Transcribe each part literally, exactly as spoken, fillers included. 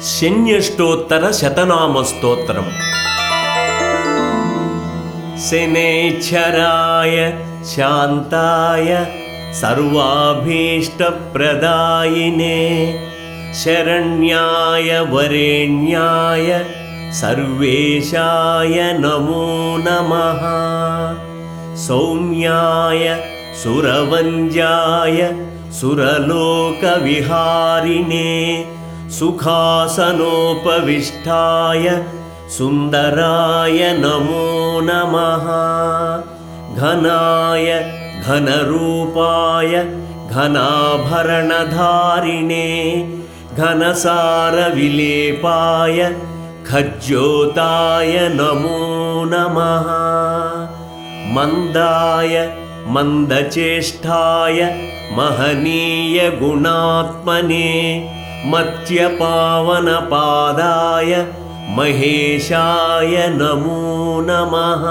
शन्यष्टोत्तर शतनामस्तोत्रम्। शनैश्चराय शान्ताय सर्वाभीष्टप्रदायिने शरण्याय वरेण्याय सर्वेशाय नमो नमः। सौम्याय सुरवन्द्याय सुरलोकविहारिणे सुखासनोपविष्टाय सुन्दराय नमो नमः। घनाय घनरूपाय घनाभरणधारिणे घनसारविलेपाय खज्योताय नमो नमः। मन्दाय मन्दचेष्टाय महनीय गुणात्मने मत्यपावनपादाय महेशाय नमो नमः।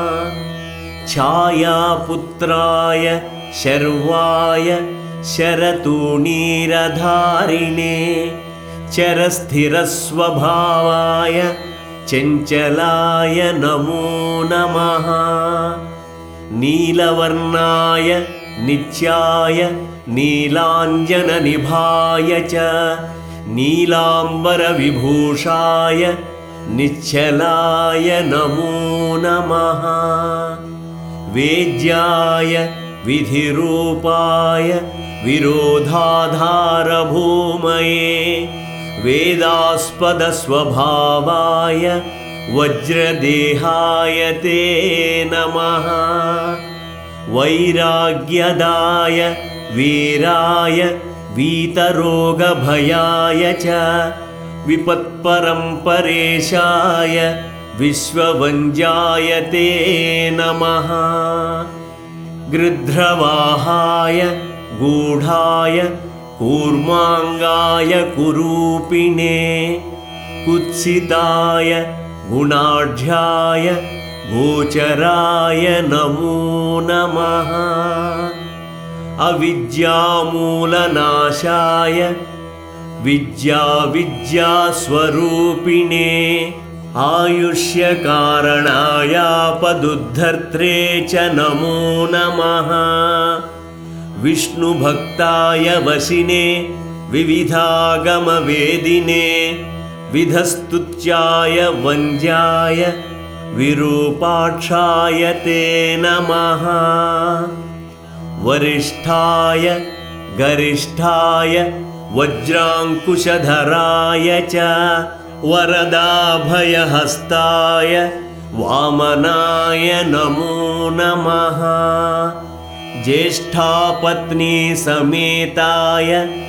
छायापुत्राय शर्वाय शरतूणीरधारिणे चरस्थिरस्वभावाय चञ्चलाय नमो नमः। नीलवर्णाय नित्याय नीलाञ्जननिभाय च नीलाम्बरविभूषाय निश्चलाय नमो नमः। वेद्याय विधिरूपाय विरोधाधारभूमये वेदास्पदस्वभावाय वज्रदेहाय ते नमः। वैराग्यदाय वीराय वीतरोगभयाय च विपत्परम्परेशाय विश्ववन्द्याय ते नमः। गृध्रवाहाय गूढाय कूर्माङ्गाय कुरूपिणे कुत्सिताय गुणाढ्याय गोचराय नमो नमः। अविद्यामूलनाशाय विद्याविद्यास्वरूपिणे आयुष्यकारणायापदुद्धर्त्रे च नमो नमः। विष्णुभक्ताय वशिने विविधागमवेदिने विधस्तुत्याय वन्द्याय विरूपाक्षाय ते नमः। वरिष्ठाय गरिष्ठाय वज्राङ्कुशधराय च वरदाभयहस्ताय वामनाय नमो नमः। ज्येष्ठापत्नी समेताय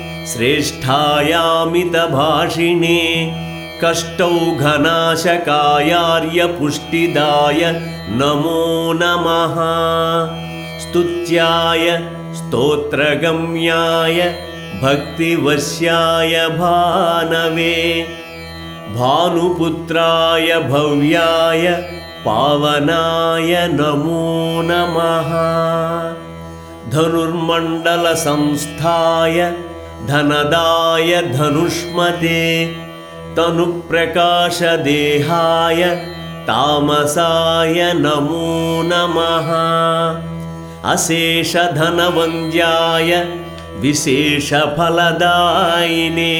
श्रेष्ठायामितभाषिणे कष्टौघनाशकायार्यपुष्टिदाय नमो नमः। स्तुत्याय स्तोत्रगम्याय भक्तिवश्याय भानवे भानुपुत्राय भव्याय पावनाय नमो नमः। धनुर्मण्डलसंस्थाय धनदाय धनुष्मते तनुप्रकाशदेहाय तामसाय नमो नमः। अशेषधनवन्द्याय विशेषफलदायिने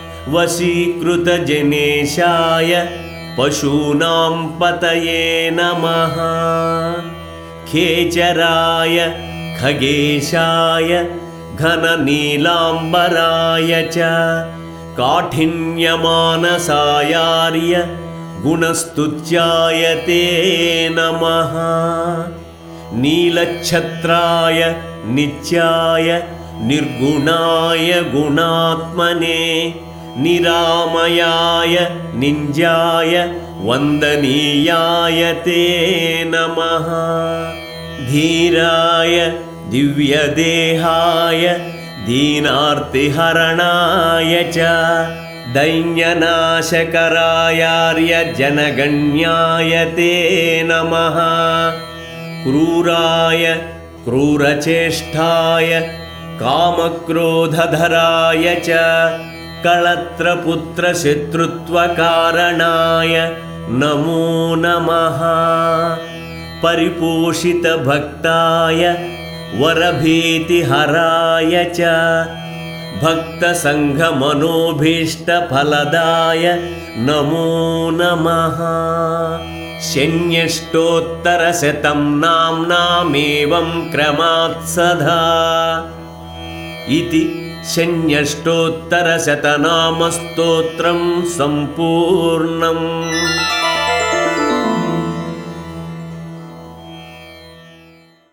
वशीकृतजनेशाय पशूनां पतये नमः। खेचराय खगेशाय घननीलाम्बराय च काठिन्यमानसायार्य गुणस्तुत्याय ते नमः। नीलच्छत्राय नित्याय निर्गुणाय गुणात्मने निरामयाय निञ्जाय वन्दनीयाय ते नमः। धीराय दिव्यदेहाय दीनार्तिहरणाय च दैन्यनाशकरायार्यजनगण्याय ते नमः। क्रूराय क्रूरचेष्टाय कामक्रोधधराय च कळत्रपुत्रशत्रुत्वकारणाय नमो नमः। परिपोषितभक्ताय वरभीतिहराय च भक्तसङ्घमनोभीष्टफलदाय नमो नमः। षण्यष्टोत्तरशतं नाम्नामेवं क्रमात् सदा इति षण्यष्टोत्तरशतनामस्तोत्रं सम्पूर्णम्।